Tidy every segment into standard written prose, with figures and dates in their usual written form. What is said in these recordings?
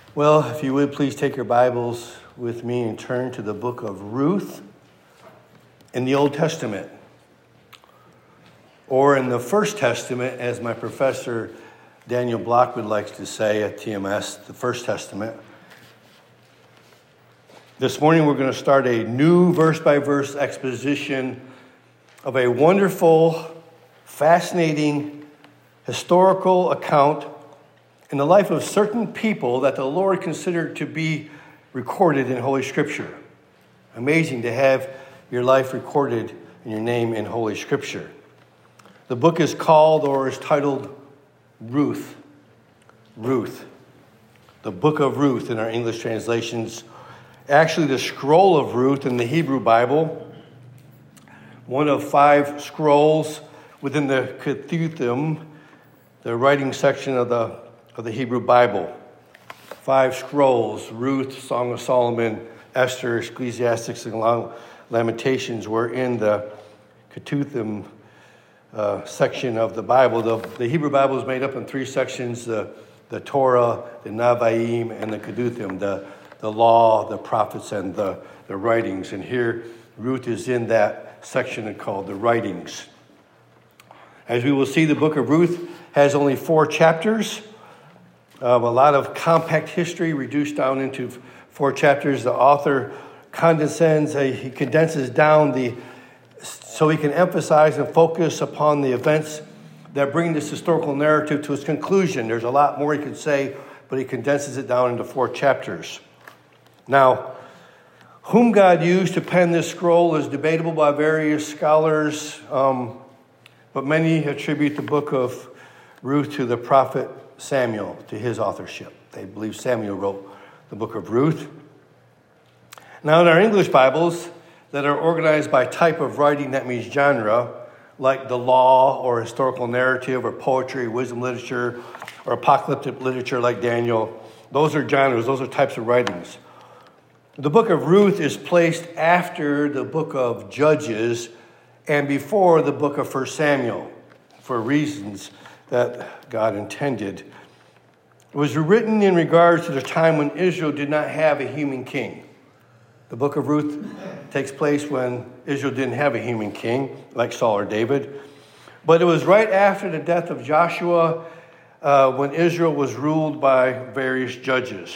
Well, if you would please take your Bibles with me and turn to the book of Ruth in the Old Testament, or in the First Testament, as my professor Daniel Blockwood likes to say at TMS, the First Testament. This morning we're going to start a new verse-by-verse exposition of a wonderful, fascinating, historical account in the life of certain people that the Lord considered to be recorded in Holy Scripture. Amazing to have your life recorded and your name in Holy Scripture. The book is called or is titled Ruth. Ruth. The book of Ruth in our English translations. Actually, the scroll of Ruth in the Hebrew Bible, one of 5 scrolls within the Ketuvim, the writing section of the Hebrew Bible. 5 scrolls: Ruth, Song of Solomon, Esther, Ecclesiastes, and Lamentations were in the Ketuvim section of the Bible. The Hebrew Bible is made up in 3 sections: the Torah, the Nevi'im, and the Ketuvim, the law, the prophets, and the writings. And here, Ruth is in that section called the writings. As we will see, the book of Ruth has only 4 chapters. A lot of compact history reduced down into 4 chapters. The author he condenses down so he can emphasize and focus upon the events that bring this historical narrative to its conclusion. There's a lot more he could say, but he condenses it down into 4 chapters. Now, whom God used to pen this scroll is debatable by various scholars, but many attribute the book of Ruth to the prophet Samuel, to his authorship. They believe Samuel wrote the book of Ruth. Now, in our English Bibles that are organized by type of writing, that means genre, like the law or historical narrative or poetry, wisdom literature, or apocalyptic literature like Daniel, those are genres, those are types of writings. The book of Ruth is placed after the book of Judges and before the book of 1 Samuel for reasons that God intended. It was written in regards to the time when Israel did not have a human king. The book of Ruth takes place when Israel didn't have a human king, like Saul or David. But it was right after the death of Joshua when Israel was ruled by various judges.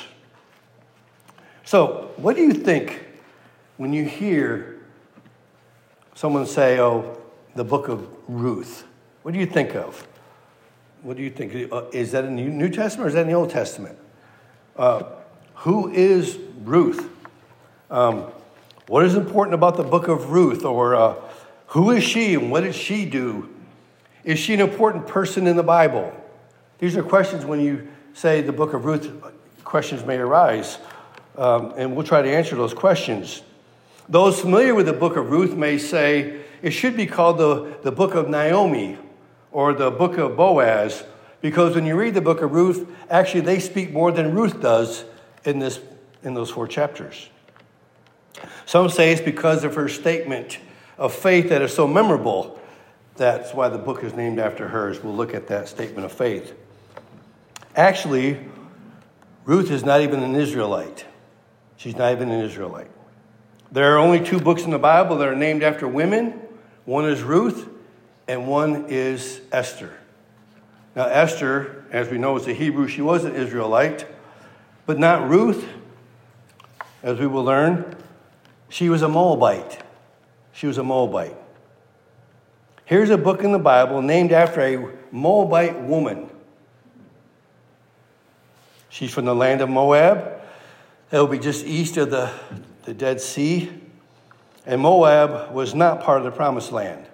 So, what do you think when you hear someone say, the book of Ruth? What do you think of? What do you think? Is that in the New Testament or is that in the Old Testament? Who is Ruth? What is important about the book of Ruth? Or who is she and what did she do? Is she an important person in the Bible? These are questions when you say the book of Ruth, questions may arise. And we'll try to answer those questions. Those familiar with the book of Ruth may say it should be called the book of Naomi or the book of Boaz, because when you read the book of Ruth, actually they speak more than Ruth does in those 4 chapters. Some say it's because of her statement of faith that is so memorable. That's why the book is named after hers. We'll look at that statement of faith. Actually, Ruth is not even an Israelite. She's not even an Israelite. There are only 2 books in the Bible that are named after women. One is Ruth, and one is Esther. Now, Esther, as we know, is a Hebrew. She was an Israelite, but not Ruth, as we will learn. She was a Moabite. She was a Moabite. Here's a book in the Bible named after a Moabite woman. She's from the land of Moab. That will be just east of the Dead Sea. And Moab was not part of the Promised Land.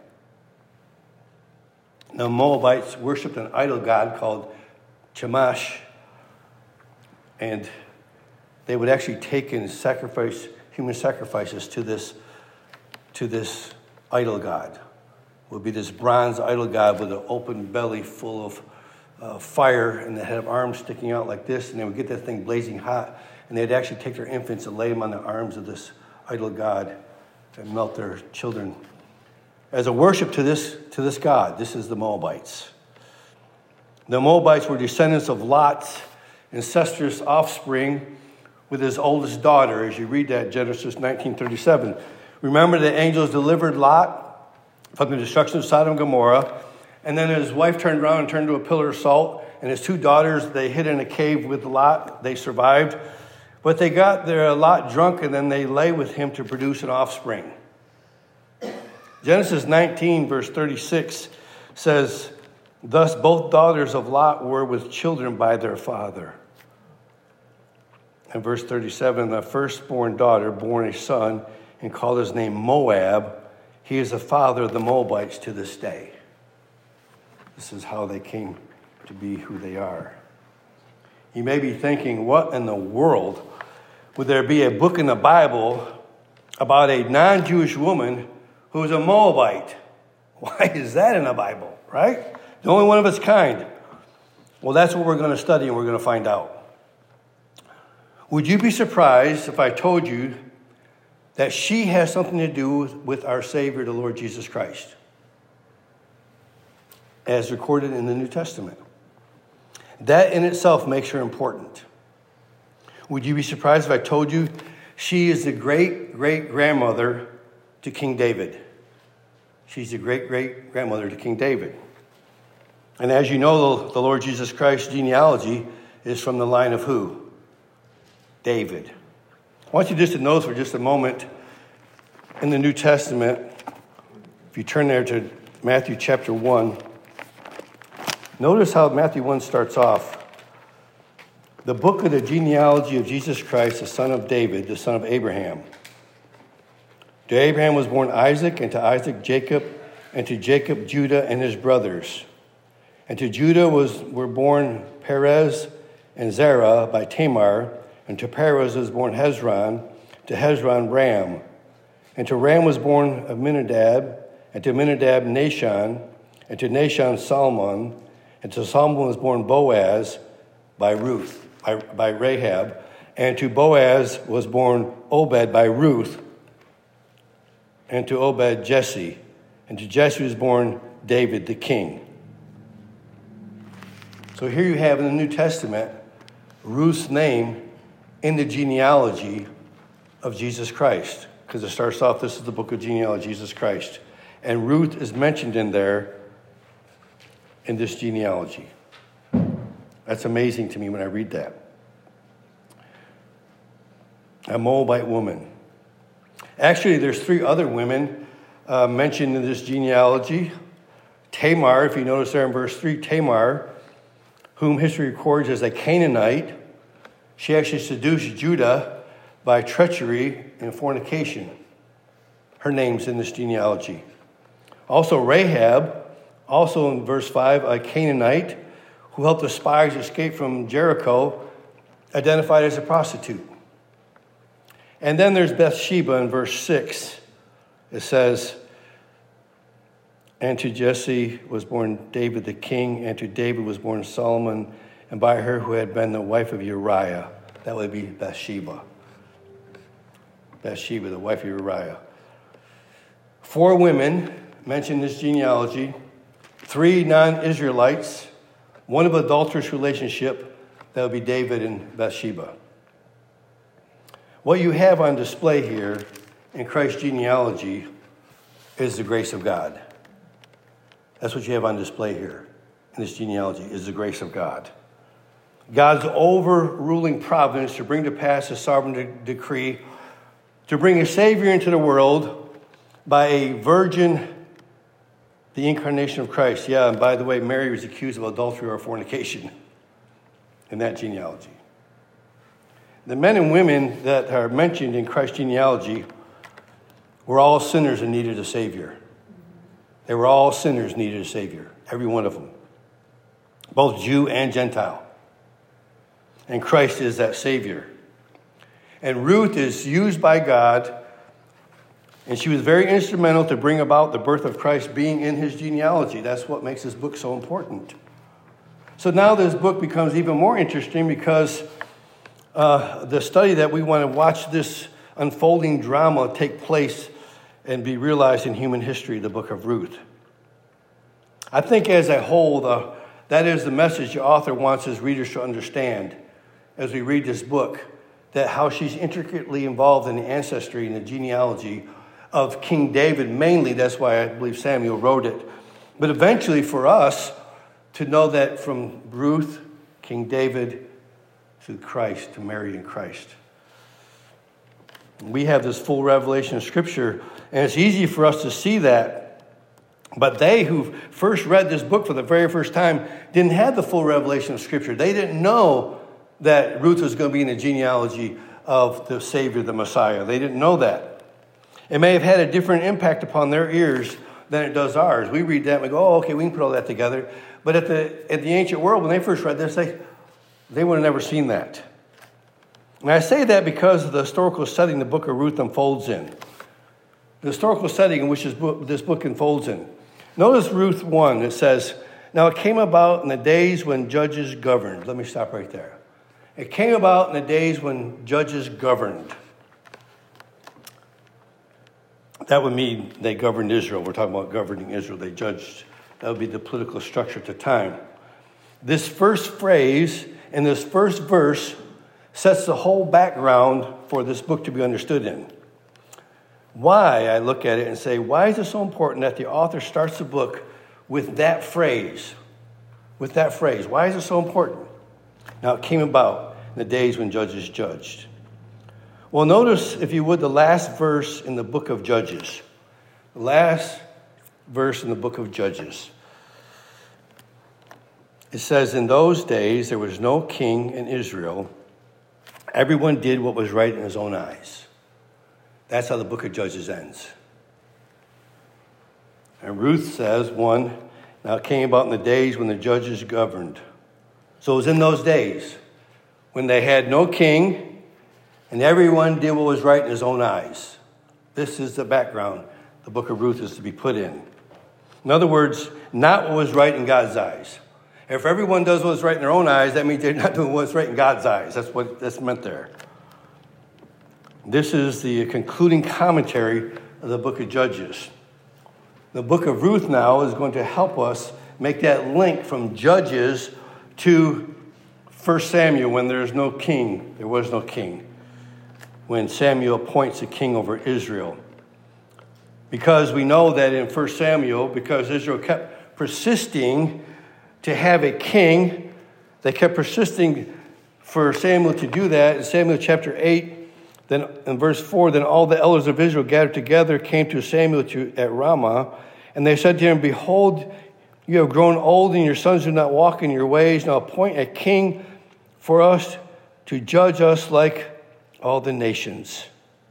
The Moabites worshipped an idol god called Chemosh. And they would actually take and sacrifice human sacrifices to this idol god. It would be this bronze idol god with an open belly full of fire, and they had arms sticking out like this, and they would get that thing blazing hot, and they'd actually take their infants and lay them on the arms of this idol god and melt their children as a worship to this god. This is the Moabites. The Moabites were descendants of Lot incestuous offspring with his oldest daughter, as you read that, Genesis 19:37. Remember, the angels delivered Lot from the destruction of Sodom and Gomorrah, and then his wife turned around and turned to a pillar of salt, and his two daughters, they hid in a cave with Lot. They survived, but they got their Lot drunk, and then they lay with him to produce an offspring. Genesis 19, verse 36 says, thus both daughters of Lot were with children by their father. And verse 37, the firstborn daughter born a son and called his name Moab. He is the father of the Moabites to this day. This is how they came to be who they are. You may be thinking, what in the world would there be a book in the Bible about a non-Jewish woman who is a Moabite? Why is that in the Bible, right? The only one of its kind. Well, that's what we're going to study and we're going to find out. Would you be surprised if I told you that she has something to do with our Savior, the Lord Jesus Christ, as recorded in the New Testament? That in itself makes her important. Would you be surprised if I told you she is the great-great-grandmother to King David? She's the great-great-grandmother to King David. And as you know, the Lord Jesus Christ's genealogy is from the line of who? David. I want you just to notice for just a moment in the New Testament, if you turn there to Matthew chapter 1, notice how Matthew 1 starts off. The book of the genealogy of Jesus Christ, the son of David, the son of Abraham. To Abraham was born Isaac, and to Isaac Jacob, and to Jacob Judah and his brothers. And to Judah were born Perez and Zerah by Tamar, and to Perez was born Hezron, to Hezron Ram. And to Ram was born Amminadab, and to Amminadab Nahshon, and to Nahshon Salmon, and to Salmon was born Boaz by Ruth, by Rahab, and to Boaz was born Obed by Ruth, and to Obed Jesse, and to Jesse was born David the king. So here you have in the New Testament Ruth's name in the genealogy of Jesus Christ, because it starts off, this is the book of genealogy of Jesus Christ. And Ruth is mentioned in there in this genealogy. That's amazing to me when I read that. A Moabite woman. Actually, there's three other women mentioned in this genealogy. Tamar, if you notice there in verse 3, Tamar, whom history records as a Canaanite, she actually seduced Judah by treachery and fornication. Her name's in this genealogy. Also Rahab, also in verse 5, a Canaanite who helped the spies escape from Jericho, identified as a prostitute. And then there's Bathsheba in verse 6. It says, and to Jesse was born David the king, and to David was born Solomon, and by her who had been the wife of Uriah. That would be Bathsheba. Bathsheba, the wife of Uriah. 4 women mentioned in this genealogy, 3 non-Israelites, 1 of adulterous relationship, that would be David and Bathsheba. What you have on display here in Christ's genealogy is the grace of God. That's what you have on display here in this genealogy, is the grace of God. God's overruling providence to bring to pass his sovereign decree to bring a Savior into the world by a virgin, the incarnation of Christ. Yeah, and by the way, Mary was accused of adultery or fornication in that genealogy. The men and women that are mentioned in Christ's genealogy were all sinners and needed a Savior. They were all sinners, needed a Savior, every one of them, both Jew and Gentile. And Christ is that Savior. And Ruth is used by God, and she was very instrumental to bring about the birth of Christ being in his genealogy. That's what makes this book so important. So now this book becomes even more interesting because the study that we want to watch this unfolding drama take place and be realized in human history, the book of Ruth. I think as a whole, that is the message the author wants his readers to understand as we read this book, that how she's intricately involved in the ancestry and the genealogy of King David mainly. That's why I believe Samuel wrote it. But eventually for us to know that from Ruth, King David, to Christ, to Mary and Christ. We have this full revelation of Scripture, and it's easy for us to see that. But they who first read this book for the very first time didn't have the full revelation of Scripture. They didn't know that Ruth was going to be in the genealogy of the Savior, the Messiah. They didn't know that. It may have had a different impact upon their ears than it does ours. We read that and we go, oh, okay, we can put all that together. But at the ancient world, when they first read this, they would have never seen that. And I say that because of the historical setting the book of Ruth unfolds in. The historical setting in which this book unfolds in. Notice Ruth 1, it says, now it came about in the days when judges governed. Let me stop right there. It came about in the days when judges governed. That would mean they governed Israel. We're talking about governing Israel. They judged. That would be the political structure at the time. This first phrase and this first verse sets the whole background for this book to be understood in. Why, I look at it and say, why is it so important that the author starts the book with that phrase? With that phrase. Why is it so important? Now, it came about in the days when judges judged. Well, notice, if you would, the last verse in the book of Judges. The last verse in the book of Judges. It says, in those days there was no king in Israel. Everyone did what was right in his own eyes. That's how the book of Judges ends. And Ruth says, 1, now it came about in the days when the judges governed. So it was in those days when they had no king and everyone did what was right in his own eyes. This is the background the book of Ruth is to be put in. In other words, not what was right in God's eyes. If everyone does what's right in their own eyes, that means they're not doing what's right in God's eyes. That's meant there. This is the concluding commentary of the book of Judges. The book of Ruth now is going to help us make that link from Judges to 1 Samuel when there was no king. When Samuel appoints a king over Israel. Because we know that in 1 Samuel, because Israel kept persisting to have a king, they kept persisting for Samuel to do that. In Samuel chapter 8, then in verse 4, then all the elders of Israel gathered together, came to Samuel at Ramah, and they said to him, behold, you have grown old, and your sons do not walk in your ways. Now appoint a king for us to judge us like all the nations.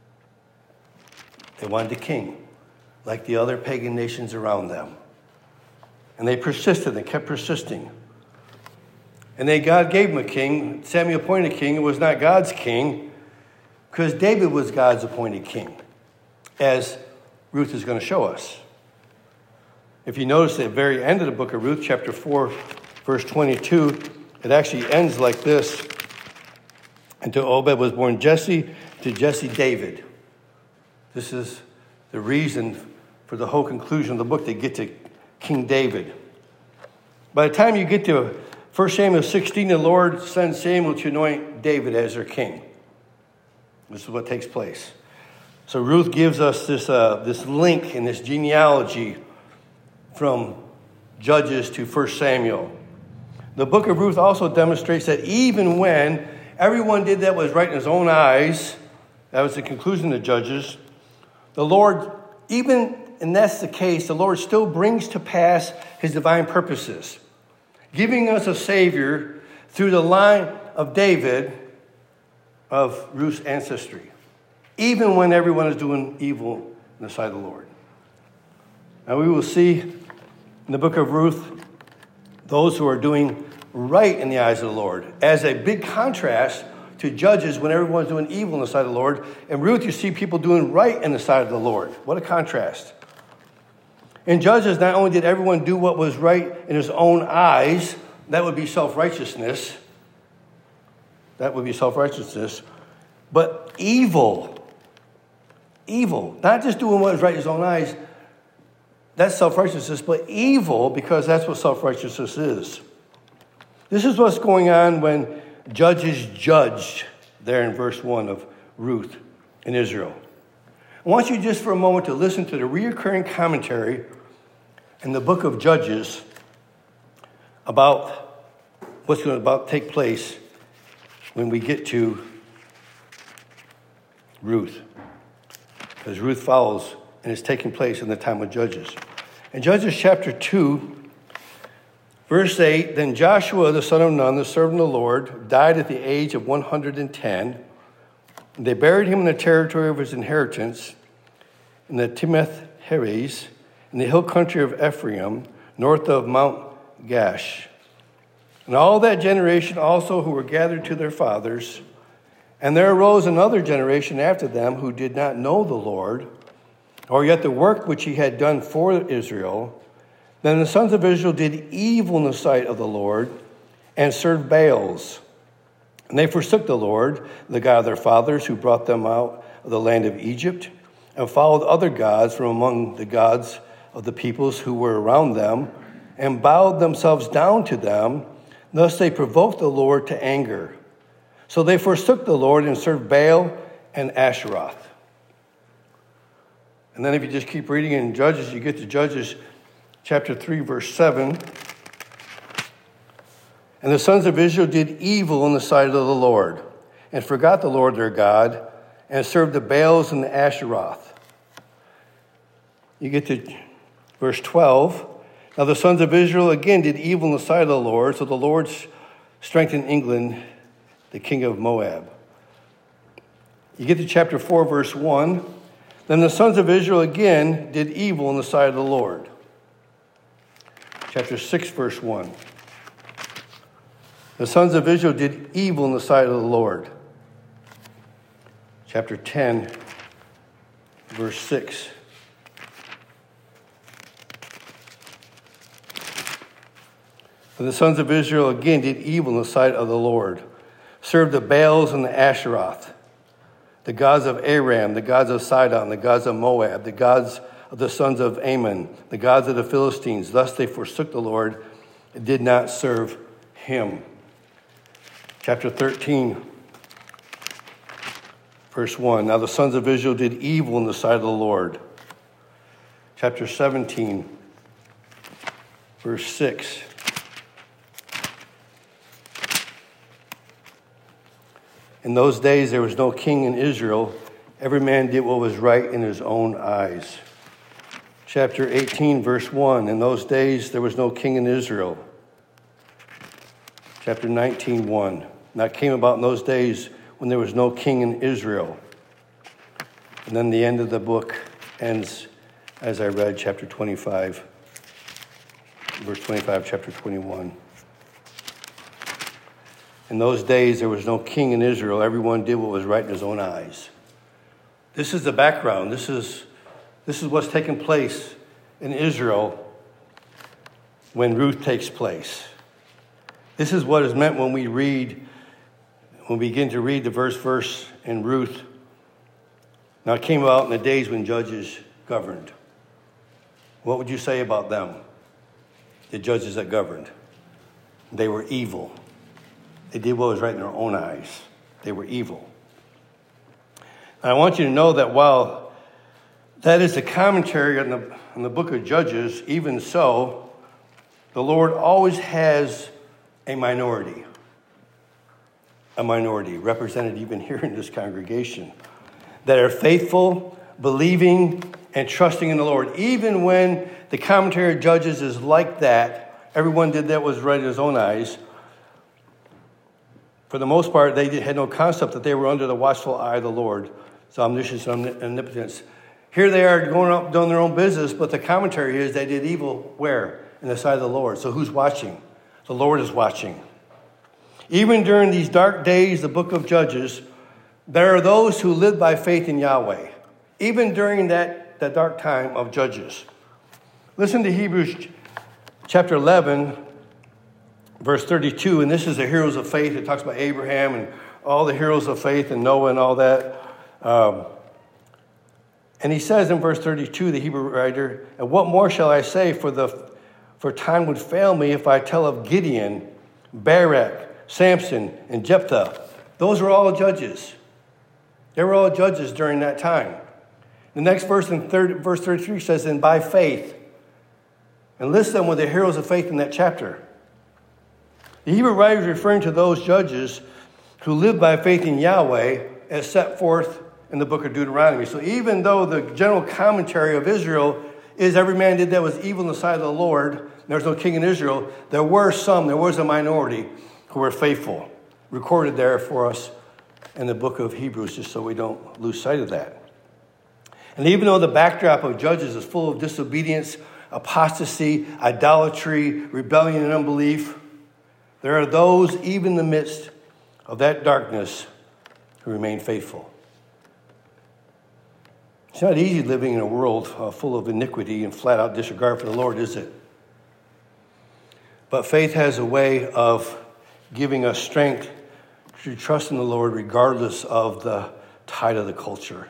They wanted a king, like the other pagan nations around them. And they persisted, they kept persisting. And then God gave them a king. Samuel appointed a king. It was not God's king, because David was God's appointed king, as Ruth is going to show us. If you notice at the very end of the book of Ruth, chapter 4, verse 22, it actually ends like this. And to Obed was born Jesse, to Jesse David. This is the reason for the whole conclusion of the book. They get to King David. By the time you get to 1 Samuel 16, the Lord sends Samuel to anoint David as their king. This is what takes place. So Ruth gives us this link in this genealogy from Judges to 1 Samuel. The book of Ruth also demonstrates that even when everyone did that was right in his own eyes, that was the conclusion of Judges, the Lord, even and that's the case, the Lord still brings to pass his divine purposes, giving us a Savior through the line of David, of Ruth's ancestry, even when everyone is doing evil in the sight of the Lord. Now we will see in the book of Ruth those who are doing right in the eyes of the Lord, as a big contrast to Judges when everyone's doing evil in the sight of the Lord. In Ruth, you see people doing right in the sight of the Lord. What a contrast. In Judges, not only did everyone do what was right in his own eyes, that would be self-righteousness. But evil. Not just doing what is right in his own eyes, that's self-righteousness, but evil, because that's what self-righteousness is. This is what's going on when judges judged there in verse 1 of Ruth in Israel. I want you just for a moment to listen to the reoccurring commentary in the book of Judges about what's going to take place when we get to Ruth. Because Ruth follows and is taking place in the time of Judges. In Judges chapter 2, verse 8, then Joshua the son of Nun, the servant of the Lord, died at the age of 110. They buried him in the territory of his inheritance in the Timnath Heres, in the hill country of Ephraim, north of Mount Gash. And all that generation also who were gathered to their fathers. And there arose another generation after them who did not know the Lord, or yet the work which he had done for Israel. Then the sons of Israel did evil in the sight of the Lord, and served Baals. And they forsook the Lord, the God of their fathers, who brought them out of the land of Egypt, and followed other gods from among the gods of the peoples who were around them, and bowed themselves down to them. Thus they provoked the Lord to anger. So they forsook the Lord and served Baal and Asheroth. And then if you just keep reading in Judges, you get to Judges chapter 3, verse 7. And the sons of Israel did evil in the sight of the Lord, and forgot the Lord their God, and served the Baals and the Asheroth. You get to verse 12. Now the sons of Israel again did evil in the sight of the Lord, so the Lord strengthened Eglon, the king of Moab. You get to chapter 4, verse 1. Then the sons of Israel again did evil in the sight of the Lord. Chapter 6, verse 1. The sons of Israel did evil in the sight of the Lord. Chapter 10, verse 6. And the sons of Israel again did evil in the sight of the Lord, served the Baals and the Asheroth, the gods of Aram, the gods of Sidon, the gods of Moab, the gods of the sons of Ammon, the gods of the Philistines. Thus they forsook the Lord and did not serve him. Chapter 13, verse 1. Now the sons of Israel did evil in the sight of the Lord. Chapter 17, verse 6. In those days there was no king in Israel. Every man did what was right in his own eyes. Chapter 18, verse 1. In those days there was no king in Israel. Chapter 19, 1. That came about in those days when there was no king in Israel. And then the end of the book ends as I read chapter 25, verse 25, chapter 21. In those days, there was no king in Israel. Everyone did what was right in his own eyes. This is the background. This is what's taking place in Israel when Ruth takes place. This is what is meant when we begin to read the verse in Ruth. Now, it came about in the days when judges governed. What would you say about them? The judges that governed. They were evil. They did what was right in their own eyes. They were evil. And I want you to know that while that is the commentary on the book of Judges, even so, the Lord always has a minority represented even here in this congregation, that are faithful, believing, and trusting in the Lord. Even when the commentary of Judges is like that, everyone did that was right in his own eyes. For the most part, they had no concept that they were under the watchful eye of the Lord, so omniscience and omnipotence. Here they are going up doing their own business, but the commentary is they did evil where? In the sight of the Lord. So who's watching? The Lord is watching. Even during these dark days, the book of Judges, there are those who live by faith in Yahweh. Even during that dark time of Judges. Listen to Hebrews chapter 11, verse 32, and this is the heroes of faith. It talks about Abraham and all the heroes of faith and Noah and all that. And he says in verse 32, the Hebrew writer, and what more shall I say, for time would fail me if I tell of Gideon, Barak, Samson, and Jephthah. Those were all judges. They were all judges during that time. The next verse in verse 33 says, and by faith. And lists them with the heroes of faith in that chapter. The Hebrew writer is referring to those judges who lived by faith in Yahweh as set forth in the book of Deuteronomy. So even though the general commentary of Israel is every man did that was evil in the sight of the Lord, there's no king in Israel, there was a minority who were faithful, recorded there for us in the book of Hebrews, just so we don't lose sight of that. And even though the backdrop of Judges is full of disobedience, apostasy, idolatry, rebellion, and unbelief, there are those, even in the midst of that darkness, who remain faithful. It's not easy living in a world full of iniquity and flat-out disregard for the Lord, is it? But faith has a way of giving us strength to trust in the Lord regardless of the tide of the culture.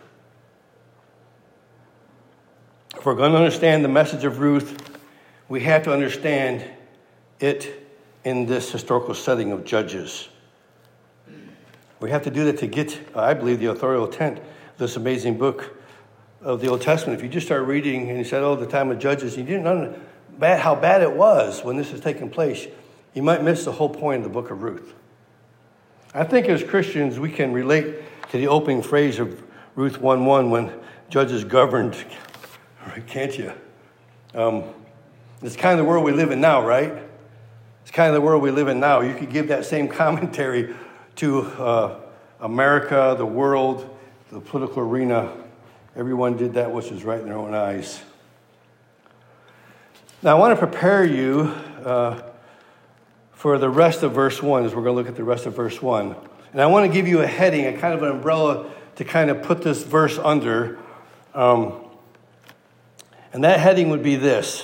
If we're going to understand the message of Ruth, we have to understand it in this historical setting of Judges. We have to do that to get, I believe, the authorial intent of this amazing book of the Old Testament. If you just start reading and you said, the time of Judges, you didn't know how bad it was when this was taking place, you might miss the whole point of the book of Ruth. I think as Christians, we can relate to the opening phrase of Ruth 1:1 when Judges governed. Can't you? It's kind of the world we live in now, right? It's kind of the world we live in now. You could give that same commentary to America, the world, the political arena. Everyone did that which was right in their own eyes. Now, I want to prepare you for the rest of verse 1, as we're going to look at the rest of verse 1. And I want to give you a heading, a kind of an umbrella to kind of put this verse under. And that heading would be this: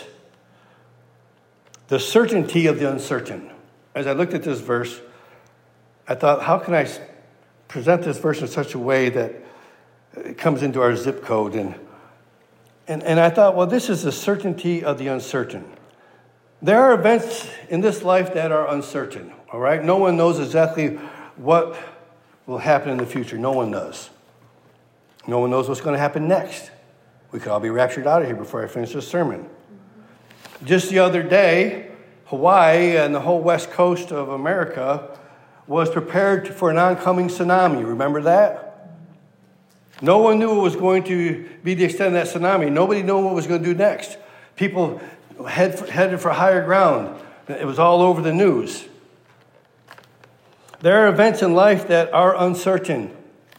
the certainty of the uncertain. As I looked at this verse, I thought, how can I present this verse in such a way that it comes into our zip code? And I thought, well, this is the certainty of the uncertain. There are events in this life that are uncertain, all right? No one knows exactly what will happen in the future. No one does. No one knows what's going to happen next. We could all be raptured out of here before I finish this sermon. Just the other day, Hawaii and the whole west coast of America was prepared for an oncoming tsunami. Remember that? No one knew what was going to be the extent of that tsunami. Nobody knew what was going to do next. People headed for higher ground. It was all over the news. There are events in life that are uncertain,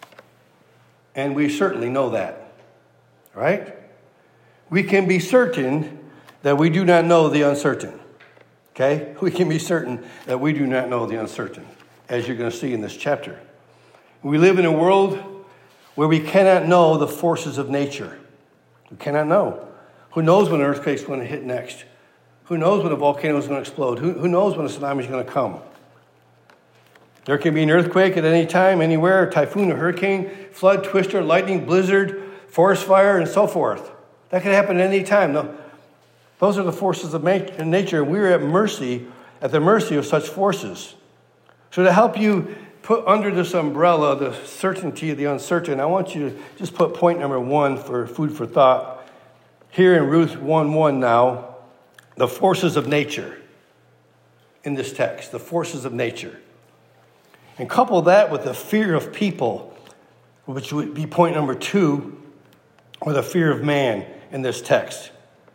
and we certainly know that. Right? We can be certain that we do not know the uncertain. Okay? We can be certain that we do not know the uncertain, as you're going to see in this chapter. We live in a world where we cannot know the forces of nature. We cannot know. Who knows when an earthquake's going to hit next? Who knows when a volcano is going to explode? Who knows when a tsunami is going to come? There can be an earthquake at any time, anywhere, a typhoon, a hurricane, flood, twister, lightning, blizzard, forest fire, and so forth. That can happen at any time. No, those are the forces of nature. We're at the mercy of such forces. So to help you put under this umbrella the certainty of the uncertain, I want you to just put point number 1 for food for thought. Here in Ruth 1:1 now, the forces of nature in this text, the forces of nature. And couple that with the fear of people, which would be point number 2, or the fear of man in this text.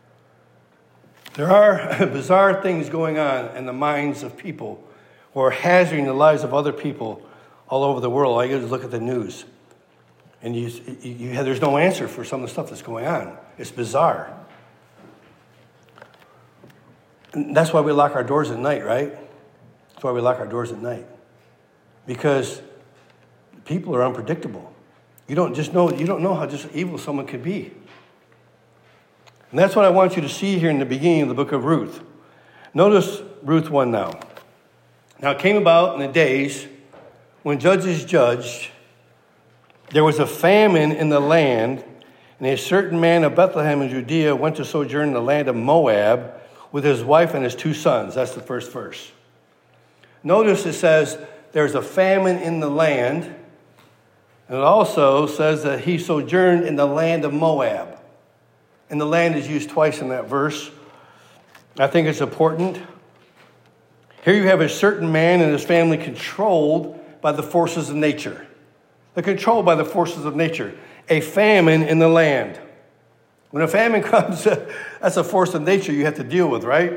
There are bizarre things going on in the minds of people who are hazarding the lives of other people all over the world. All you do is look at the news. And there's no answer for some of the stuff that's going on. It's bizarre. And that's why we lock our doors at night, right? That's why we lock our doors at night. Because people are unpredictable. You don't know how just evil someone could be. And that's what I want you to see here in the beginning of the book of Ruth. Notice Ruth 1 now. Now it came about in the days when judges judged, there was a famine in the land, and a certain man of Bethlehem in Judea went to sojourn in the land of Moab with his wife and his 2 sons. That's the first verse. Notice it says there's a famine in the land. And it also says that he sojourned in the land of Moab. And the land is used twice in that verse. I think it's important. Here you have a certain man and his family controlled by the forces of nature. They're controlled by the forces of nature. A famine in the land. When a famine comes, that's a force of nature you have to deal with, right?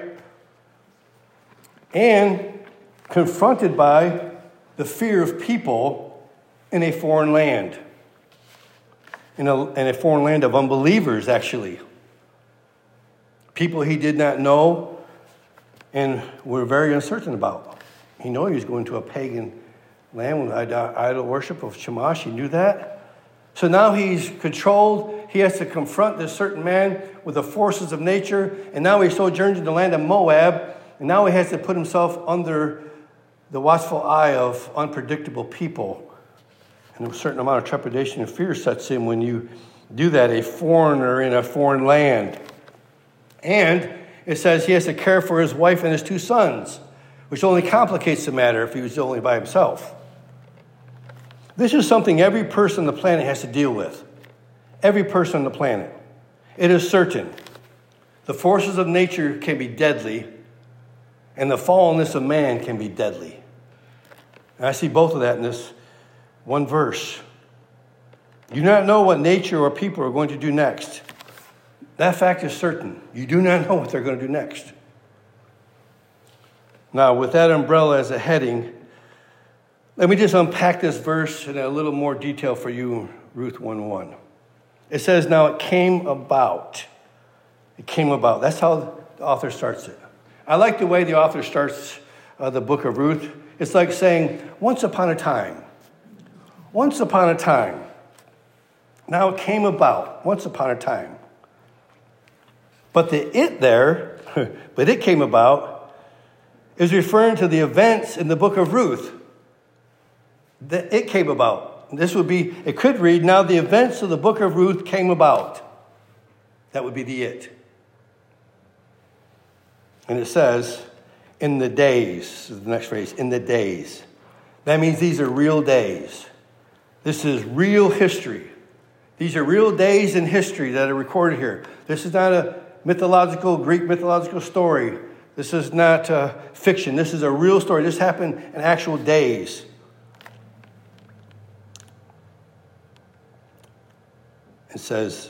And confronted by the fear of people in a foreign land. In a foreign land of unbelievers, actually. People he did not know and were very uncertain about. He knew he was going to a pagan land with idol worship of Shamash. He knew that. So now he's controlled. He has to confront this certain man with the forces of nature. And now he sojourns in the land of Moab. And now he has to put himself under the watchful eye of unpredictable people. And a certain amount of trepidation and fear sets in when you do that, a foreigner in a foreign land. And it says he has to care for his wife and his 2 sons, which only complicates the matter if he was only by himself. This is something every person on the planet has to deal with. Every person on the planet. It is certain. The forces of nature can be deadly, and the fallenness of man can be deadly. And I see both of that in this one verse. You do not know what nature or people are going to do next. That fact is certain. You do not know what they're going to do next. Now, with that umbrella as a heading, let me just unpack this verse in a little more detail for you, Ruth 1:1. It says, now it came about. It came about. That's how the author starts it. I like the way the author starts the book of Ruth. It's like saying, once upon a time. Once upon a time. Now it came about. Once upon a time. But the it there, but it came about, is referring to the events in the book of Ruth. That it came about. This would be, it could read, now the events of the book of Ruth came about. That would be the it. And it says, in the days, the next phrase, in the days. That means these are real days. This is real history. These are real days in history that are recorded here. This is not a Greek mythological story. This is not fiction. This is a real story. This happened in actual days. It says,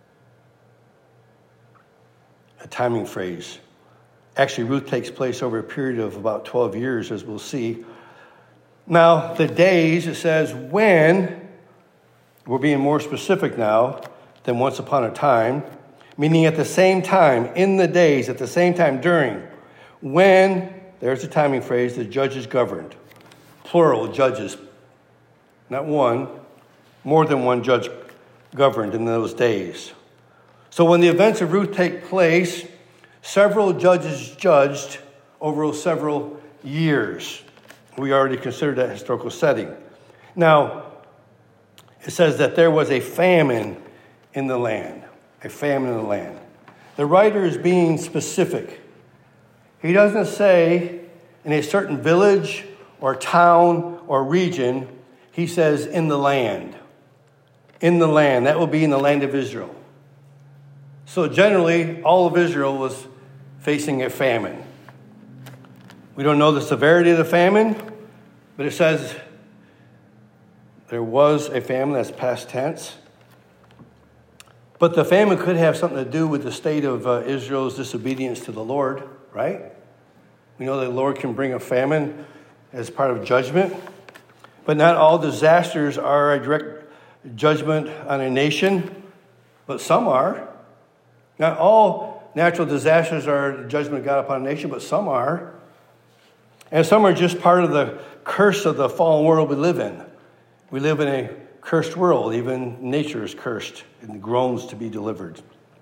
a timing phrase. Actually, Ruth takes place over a period of about 12 years, as we'll see. Now, the days, it says, when, we're being more specific now than once upon a time, meaning at the same time, in the days, at the same time, during, when, there's the timing phrase, the judges governed. Plural, judges. Not one, more than one judge governed in those days. So when the events of Ruth take place, several judges judged over several years. We already considered that historical setting. Now, it says that there was a famine in the land. A famine in the land. The writer is being specific. He doesn't say in a certain village or town or region. He says in the land. In the land. That will be in the land of Israel. So generally, all of Israel was facing a famine. We don't know the severity of the famine, but it says there was a famine. That's past tense. But the famine could have something to do with the state of Israel's disobedience to the Lord, right? We know that the Lord can bring a famine as part of judgment. But not all disasters are a direct judgment on a nation, but some are. Not all natural disasters are the judgment of God upon a nation, but some are. And some are just part of the curse of the fallen world we live in. We live in a cursed world. Even nature is cursed and groans to be delivered.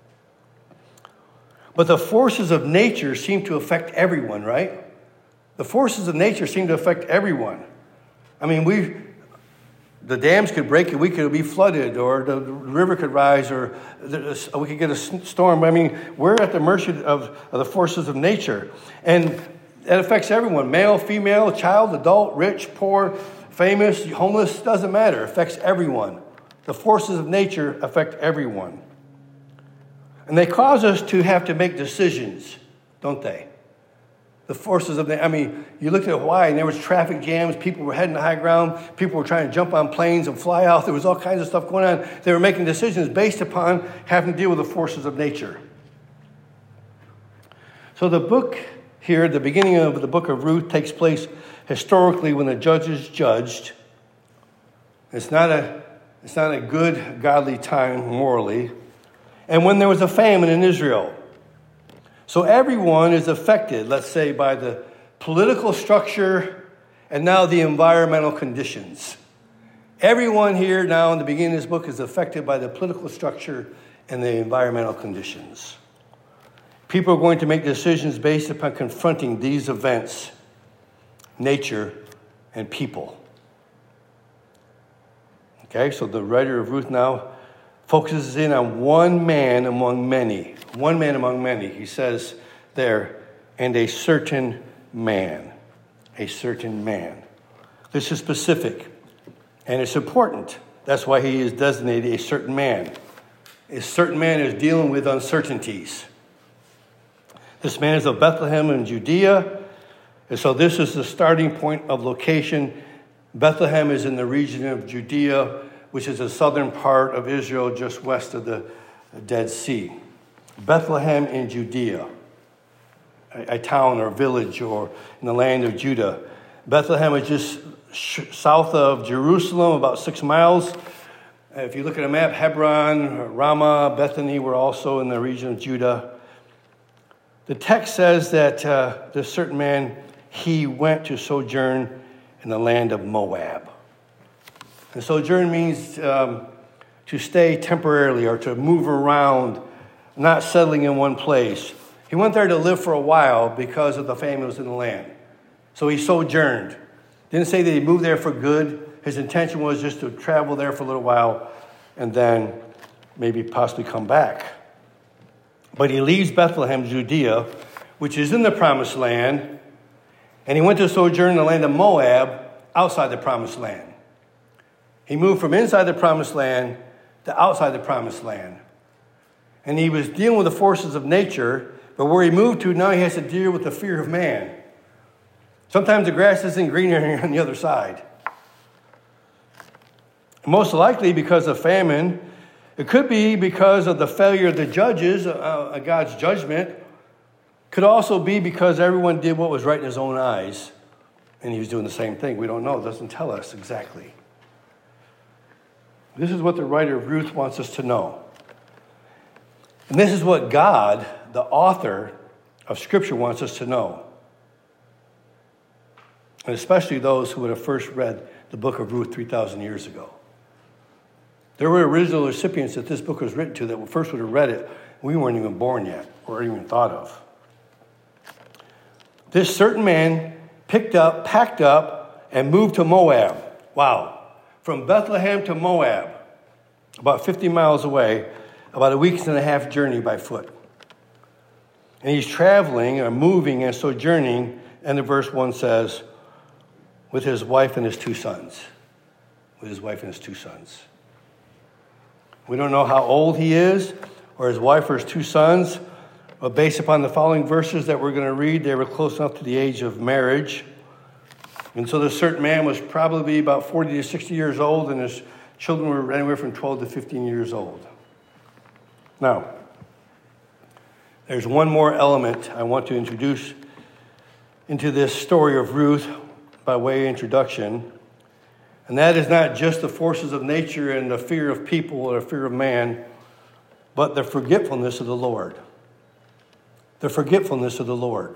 But the forces of nature seem to affect everyone, right? The forces of nature seem to affect everyone. I mean, the dams could break and we could be flooded, or the river could rise, or we could get a storm. I mean, we're at the mercy of the forces of nature. And It affects everyone, male, female, child, adult, rich, poor, famous, homeless, doesn't matter. It affects everyone. The forces of nature affect everyone. And they cause us to have to make decisions, don't they? The forces of you looked at Hawaii and there was traffic jams. People were heading to high ground. People were trying to jump on planes and fly out. There was all kinds of stuff going on. They were making decisions based upon having to deal with the forces of nature. So the book here, the beginning of the book of Ruth, takes place historically when the judges judged. It's not a good, godly time morally. And when there was a famine in Israel. So everyone is affected, let's say, by the political structure and now the environmental conditions. Everyone here now in the beginning of this book is affected by the political structure and the environmental conditions. People are going to make decisions based upon confronting these events, nature, and people. Okay, so the writer of Ruth now focuses in on one man among many. One man among many. He says there, and a certain man. A certain man. This is specific, and it's important. That's why he is designated a certain man. A certain man is dealing with uncertainties. This man is of Bethlehem in Judea, and so this is the starting point of location. Bethlehem is in the region of Judea, which is the southern part of Israel, just west of the Dead Sea. Bethlehem in Judea, a town or village or in the land of Judah. Bethlehem is just south of Jerusalem, about 6 miles. If you look at a map, Hebron, Ramah, Bethany were also in the region of Judah. The text says that this certain man, he went to sojourn in the land of Moab. And sojourn means to stay temporarily or to move around, not settling in one place. He went there to live for a while because of the famines in the land. So he sojourned. Didn't say that he moved there for good. His intention was just to travel there for a little while and then maybe possibly come back. But he leaves Bethlehem, Judea, which is in the promised land, and he went to sojourn in the land of Moab, outside the promised land. He moved from inside the promised land to outside the promised land. And he was dealing with the forces of nature, but where he moved to, now he has to deal with the fear of man. Sometimes the grass isn't greener on the other side. Most likely because of famine. It could be because of the failure of the judges, God's judgment. Could also be because everyone did what was right in his own eyes, and he was doing the same thing. We don't know. It doesn't tell us exactly. This is what the writer of Ruth wants us to know. And this is what God, the author of Scripture, wants us to know. And especially those who would have first read the book of Ruth 3,000 years ago. There were original recipients that this book was written to that first would have read it. We weren't even born yet or even thought of. This certain man packed up, and moved to Moab. Wow. From Bethlehem to Moab, about 50 miles away, about a week and a half journey by foot. And he's traveling or moving and sojourning, and the verse 1 says, with his wife and his 2 sons. With his wife and his 2 sons. We don't know how old he is, or his wife or his 2 sons, but based upon the following verses that we're going to read, they were close enough to the age of marriage. And so this certain man was probably about 40 to 60 years old, and his children were anywhere from 12 to 15 years old. Now, there's one more element I want to introduce into this story of Ruth by way of introduction. And that is not just the forces of nature and the fear of people or the fear of man, but the forgetfulness of the Lord. The forgetfulness of the Lord.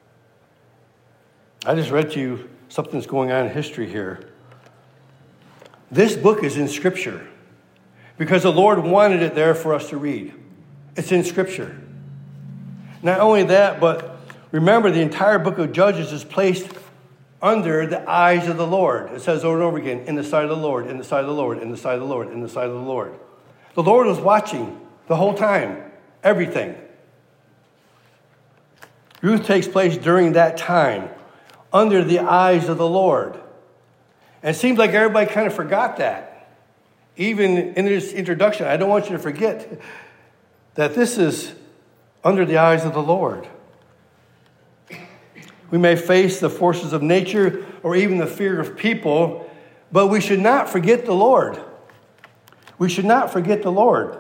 I just read to you something that's going on in history here. This book is in Scripture because the Lord wanted it there for us to read. It's in Scripture. Not only that, but remember the entire book of Judges is placed under the eyes of the Lord. It says over and over again, in the sight of the Lord, in the sight of the Lord, in the sight of the Lord, in the sight of the Lord. The Lord was watching the whole time, everything. Ruth takes place during that time, under the eyes of the Lord. And it seems like everybody kind of forgot that. Even in this introduction, I don't want you to forget that this is under the eyes of the Lord. We may face the forces of nature or even the fear of people, but we should not forget the Lord. We should not forget the Lord.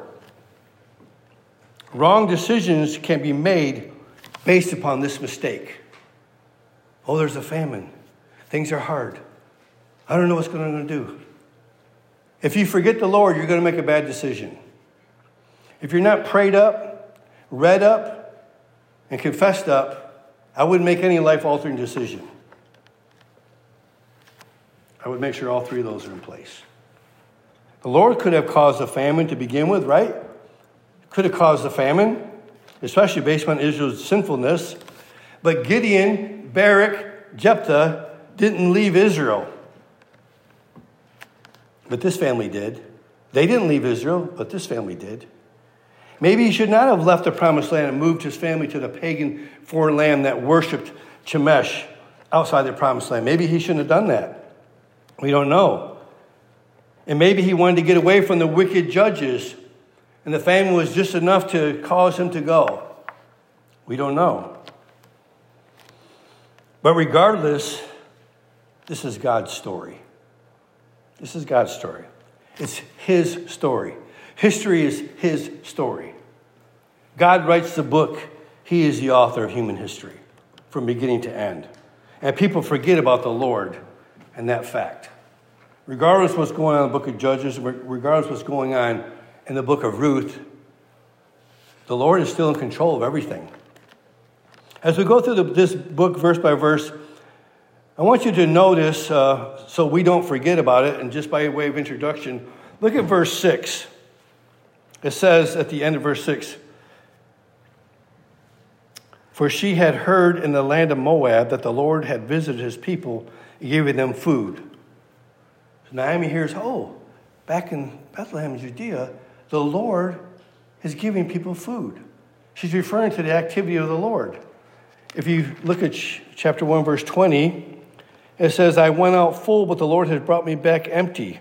Wrong decisions can be made based upon this mistake. Oh, there's a famine. Things are hard. I don't know what's going to do. If you forget the Lord, you're going to make a bad decision. If you're not prayed up, read up, and confessed up, I wouldn't make any life-altering decision. I would make sure all three of those are in place. The Lord could have caused a famine to begin with, right? Could have caused a famine, especially based on Israel's sinfulness. But Gideon, Barak, Jephthah didn't leave Israel. But this family did. They didn't leave Israel, but this family did. Maybe he should not have left the promised land and moved his family to the pagan foreign land that worshipped Chemosh outside the promised land. Maybe he shouldn't have done that. We don't know. And maybe he wanted to get away from the wicked judges, and the famine was just enough to cause him to go. We don't know. But regardless, this is God's story. This is God's story. It's his story. History is his story. God writes the book. He is the author of human history from beginning to end. And people forget about the Lord and that fact. Regardless of what's going on in the book of Judges, regardless of what's going on in the book of Ruth, the Lord is still in control of everything. As we go through this book verse by verse, I want you to notice, so we don't forget about it, and just by way of introduction, look at verse 6. It says at the end of verse 6, "For she had heard in the land of Moab that the Lord had visited his people and giving them food." So Naomi hears, back in Bethlehem, Judea, the Lord is giving people food. She's referring to the activity of the Lord. If you look at chapter 1, verse 20, it says, "I went out full, but the Lord has brought me back empty."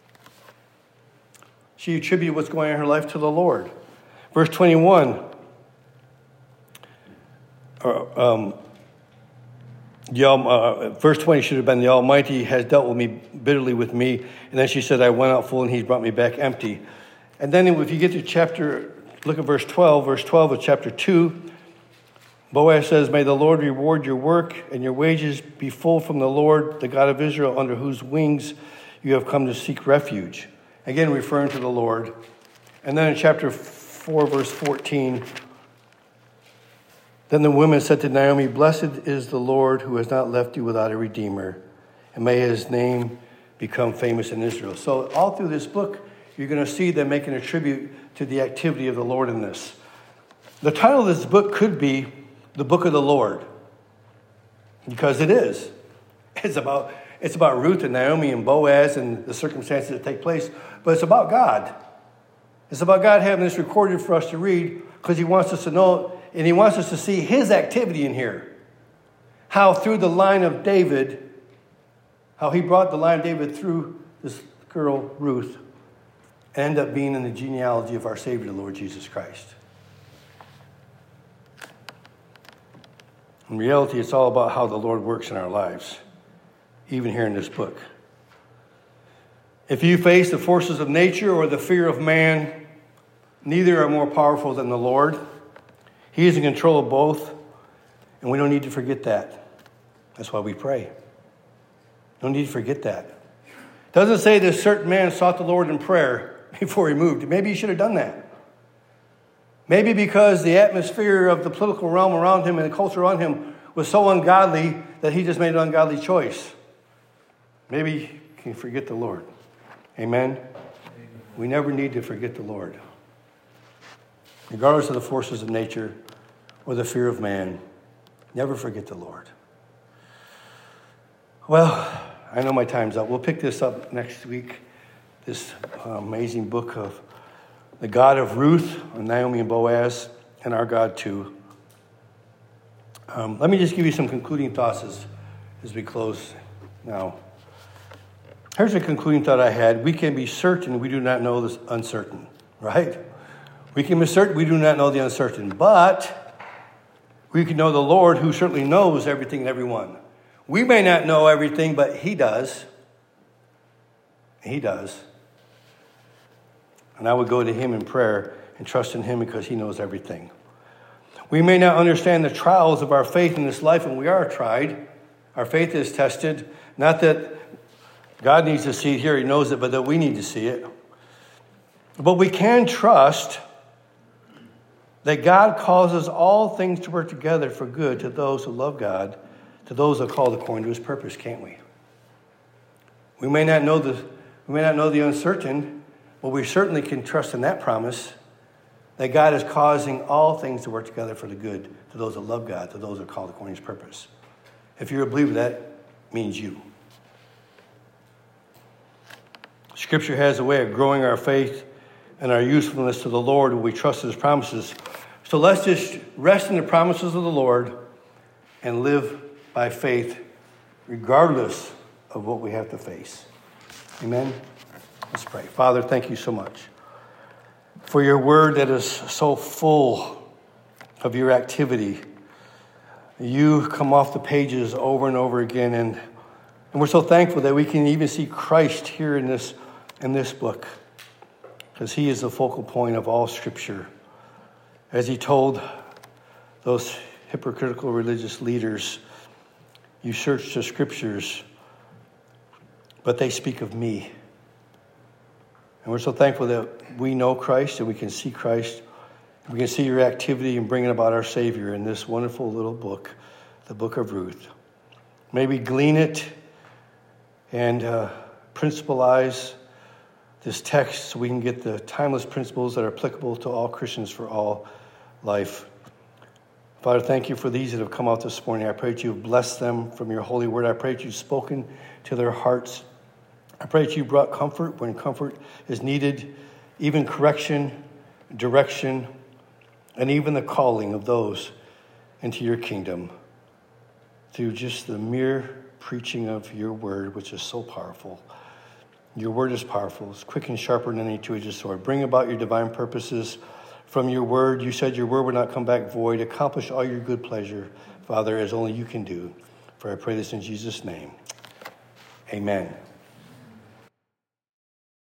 She attributed what's going on in her life to the Lord. Verse 21, verse 20 should have been, "The Almighty has dealt with me bitterly with me." And then she said, "I went out full and he's brought me back empty." And then if you get to look at verse 12 of chapter 2, Boaz says, "May the Lord reward your work and your wages be full from the Lord, the God of Israel, under whose wings you have come to seek refuge." Again, referring to the Lord. And then in chapter 4, verse 14, "Then the women said to Naomi, 'Blessed is the Lord who has not left you without a redeemer, and may his name become famous in Israel.'" So all through this book, you're going to see them making a tribute to the activity of the Lord in this. The title of this book could be The Book of the Lord, because it is. It's about Ruth and Naomi and Boaz and the circumstances that take place, but it's about God. It's about God having this recorded for us to read because he wants us to know, and he wants us to see his activity in here. How through the line of David, how he brought the line of David through this girl, Ruth, and end up being in the genealogy of our Savior, the Lord Jesus Christ. In reality, it's all about how the Lord works in our lives, even here in this book. If you face the forces of nature or the fear of man, neither are more powerful than the Lord. He is in control of both, and we don't need to forget that. That's why we pray. Don't need to forget that. It doesn't say this certain man sought the Lord in prayer before he moved. Maybe he should have done that. Maybe because the atmosphere of the political realm around him and the culture around him was so ungodly that he just made an ungodly choice. Maybe you can forget the Lord. Amen? We never need to forget the Lord. Regardless of the forces of nature or the fear of man, never forget the Lord. Well, I know my time's up. We'll pick this up next week, this amazing book of the God of Ruth, Naomi and Boaz, and our God too. Let me just give you some concluding thoughts as we close now. Here's a concluding thought I had. We can be certain we do not know the uncertain, right? We can be certain we do not know the uncertain, but we can know the Lord who certainly knows everything and everyone. We may not know everything, but He does. He does. And I would go to Him in prayer and trust in Him because He knows everything. We may not understand the trials of our faith in this life, and we are tried. Our faith is tested. Not that God needs to see it here, He knows it, but that we need to see it. But we can trust that God causes all things to work together for good to those who love God, to those who are called according to His purpose, can't we? We may not know the uncertain, but we certainly can trust in that promise that God is causing all things to work together for the good to those that love God, to those that are called according to His purpose. If you're a believer, that means you. Scripture has a way of growing our faith and our usefulness to the Lord when we trust His promises. So let's just rest in the promises of the Lord and live by faith regardless of what we have to face. Amen? Let's pray. Father, thank you so much for your word that is so full of your activity. You come off the pages over and over again, and we're so thankful that we can even see Christ here in this book, because He is the focal point of all Scripture. As He told those hypocritical religious leaders, you search the Scriptures, but they speak of me. And we're so thankful that we know Christ and we can see Christ. We can see your activity in bringing about our Savior in this wonderful little book, the book of Ruth. May we glean it and principalize this text so we can get the timeless principles that are applicable to all Christians for all life. Father, thank you for these that have come out this morning. I pray that you've blessed them from your holy word. I pray that you've spoken to their hearts. I pray that you brought comfort when comfort is needed, even correction, direction, and even the calling of those into your kingdom through just the mere preaching of your word, which is so powerful. Your word is powerful. It's quick and sharper than any two-edged sword. Bring about your divine purposes from your word. You said your word would not come back void. Accomplish all your good pleasure, Father, as only you can do. For I pray this in Jesus' name. Amen.